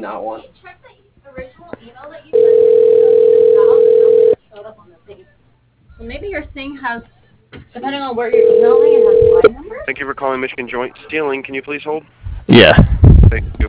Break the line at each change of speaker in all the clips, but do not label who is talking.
not want.
Check the original email that you sent to the number that showed up on the thing. So maybe your thing has, depending on where you're emailing, it has line numbers?
Thank you for calling Michigan Joint Stealing. Can you please hold?
Yeah.
Thank you.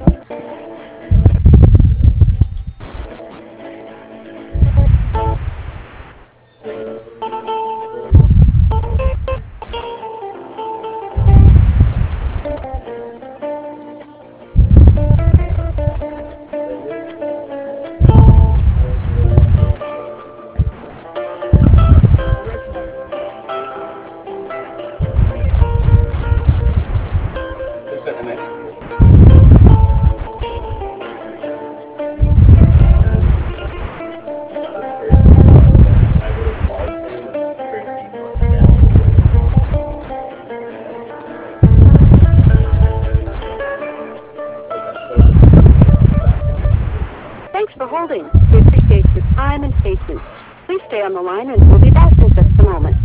Thanks for holding. We appreciate your time and patience. Please stay on the line and we'll be back in just a moment.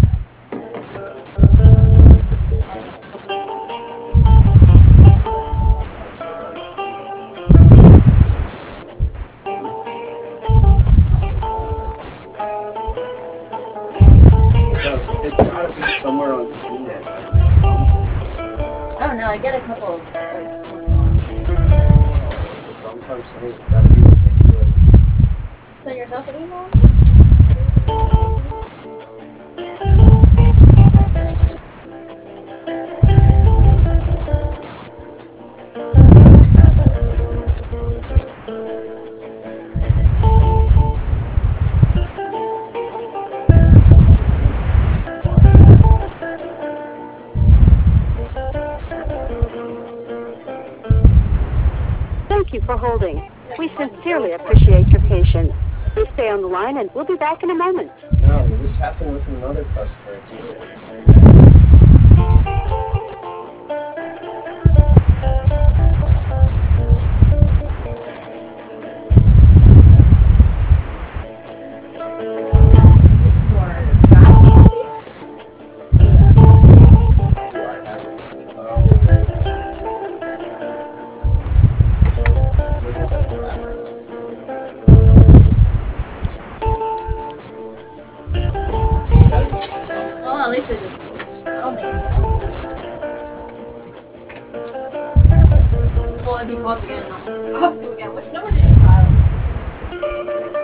It's gotta be somewhere on CNET.
I don't know, I get a couple of
That's what I'm saying. It's gotta be ridiculous.
send yourself an email?
Thank you for holding. We sincerely appreciate your patience. Please stay on the line and we'll be back in a moment.
No, this happened with another customer too.
Well, at least I just, I don't think so. Well, if he calls again, I'll have to again. Which number did you dial?